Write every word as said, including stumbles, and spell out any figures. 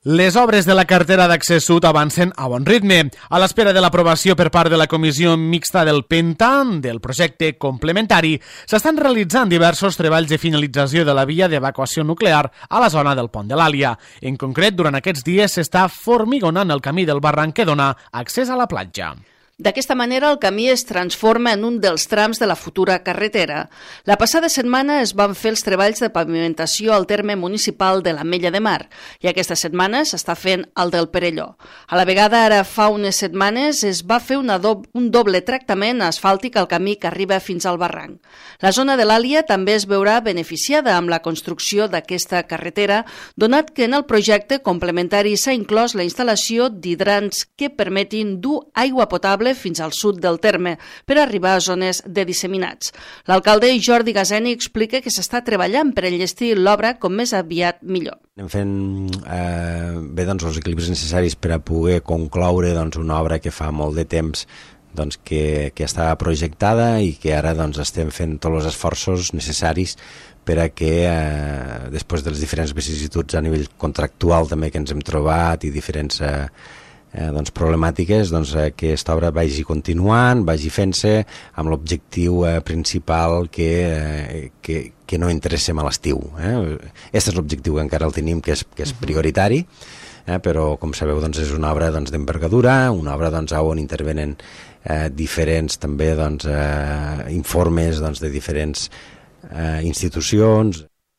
Les obres de la carretera d'accés sud avancen a bon ritme. A l'espera de l'aprovació per part de la Comissió Mixta del Penta, del projecte complementari, s'estan realitzant diversos treballs de finalització de la via d'evacuació nuclear a la zona del Pont de l'Àlia. En concret, durant aquests dies s'està formigonant el camí del barranc que dona accés a la platja. D'aquesta manera, el camí es transforma en un dels trams de la futura carretera. La passada setmana es van fer els treballs de pavimentació al terme municipal de l'Ametlla de Mar i aquesta setmana s'està fent el del Perelló. A la vegada, ara fa unes setmanes, es va fer una do un doble tractament asfàltic al camí que arriba fins al barranc. La zona de l'Àlia també es veurà beneficiada amb la construcció d'aquesta carretera, donat que en el projecte complementari s'ha inclòs la instal·lació d'hidrants que permetin dur aigua potable fins al sud del terme per arribar a zones de disseminats. L'alcalde Jordi Gazeni explica que s'està treballant per enllestir l'obra com més aviat millor. Anem fent eh, bé doncs, els equilibris necessaris per a poder concloure doncs, una obra que fa molt de temps doncs, que, que està projectada i que ara doncs, estem fent tots els esforços necessaris per a que eh, després de les diferents vicissituds a nivell contractual també que ens hem trobat i diferents eh, Eh, doncs, problemàtiques, doncs, eh, que aquesta obra vagi continuant, vagi fent-se amb l'objectiu eh, principal que, eh, que, que no interessem a l'estiu. Eh? Aquest és l'objectiu que encara el tenim, que és, que és prioritari, eh? Però com sabeu doncs, és una obra doncs, d'envergadura, una obra doncs, on intervenen eh, diferents també doncs, eh, informes doncs, de diferents eh, institucions.